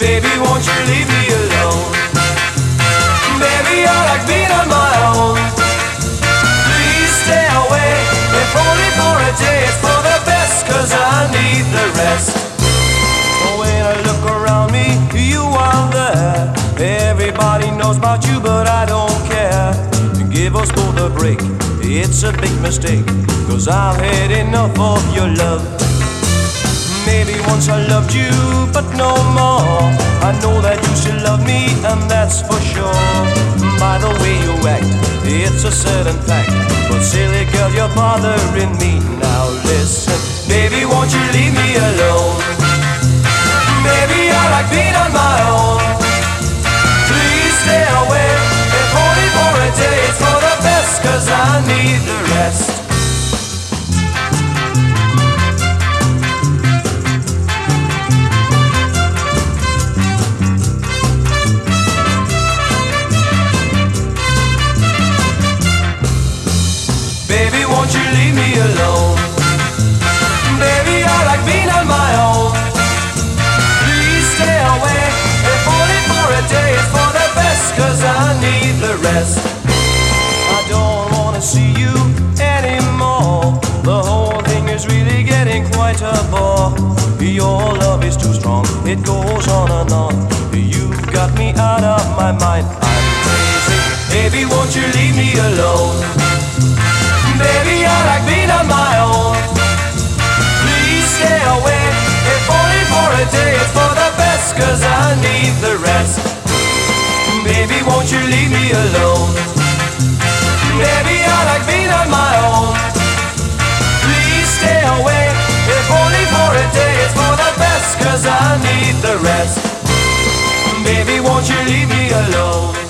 Baby, won't you leave me alone? Baby, I like being on my own. Please stay away, if only for a day. It's for the best, 'cause I need the rest. When I look around me, you are there. Everybody knows about you, but I don't care. Give us both a break, it's a big mistake, 'cause I've had enough of your love. Maybe once I loved you, but no more. I know that you still love me, and that's for sure. By the way you act, it's a certain fact. But silly girl, you're bothering me. Now listen, baby, won't you leave me alone? Baby, I like being on my own. Please stay away, if only for a day. It's for the best, 'cause I need the rest. Baby, won't you leave me alone? Baby, I like being on my own. Please stay away, if only for a day. It's for the best, 'cause I need the rest. I don't wanna see you anymore. The whole thing is really getting quite a bore. Your love is too strong, it goes on and on. You've got me out of my mind, I'm crazy. Baby, won't you leave me alone? Baby, I like being on my own. Please stay away, if only for a day. It's for the best, 'cause I need the rest. Baby, won't you leave me alone? Baby, I like being on my own. Please stay away, if only for a day. It's for the best, 'cause I need the rest. Baby, won't you leave me alone?